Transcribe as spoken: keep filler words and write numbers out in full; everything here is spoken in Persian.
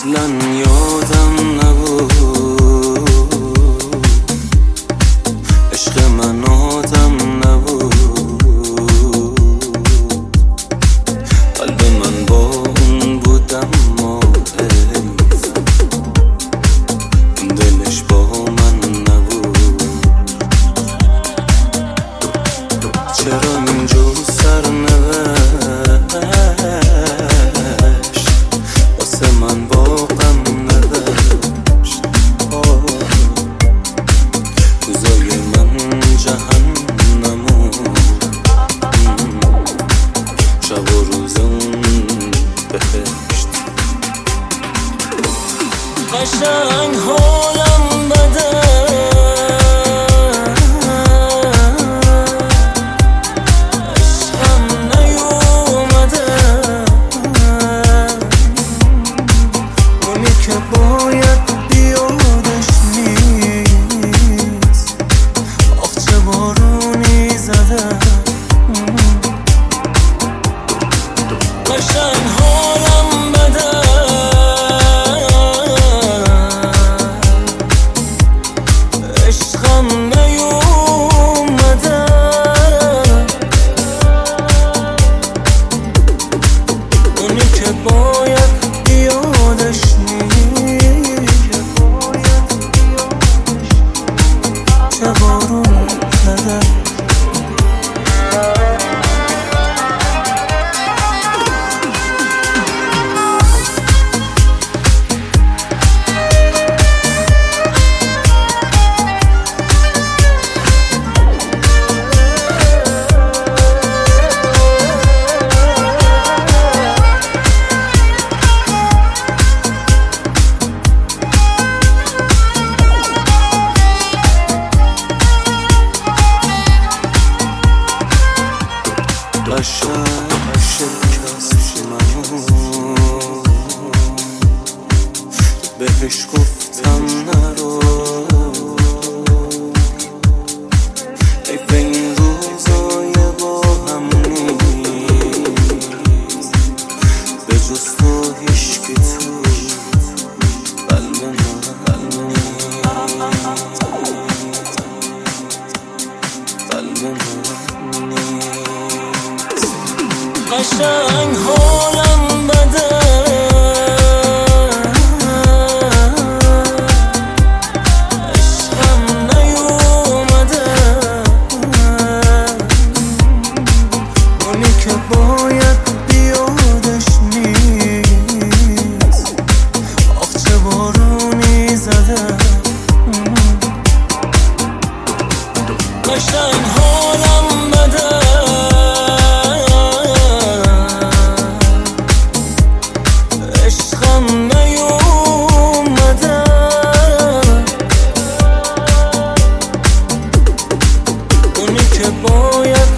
اصلا یادم نبود عشق من آدم نبود، قلب من با اون بود اما حیف دلش با من نبود. چرا اینجور سرنوشت واسه من با غم نوشت؟ روزای من جهنمو شب و روز اون بهشت. قشنگ حالم بده باید بیادش نیست، آخ چه بارونی زده. قشنگ حالم بده عشقم نیومده، اونی که باید بیادش چه بارون زده. قشنگ شکست منو بهش گفتم نرو، حیف این روزای با هم نیست، به جز تو هیچکی تو قلب من نیست، قلب من نیست. قشنگ حالم بده عشقم نیومده، اونی که باید بیادش نیست، آخ چه بارونی زده. قشنگ حالم بده عشقم نیومده، اونی که باید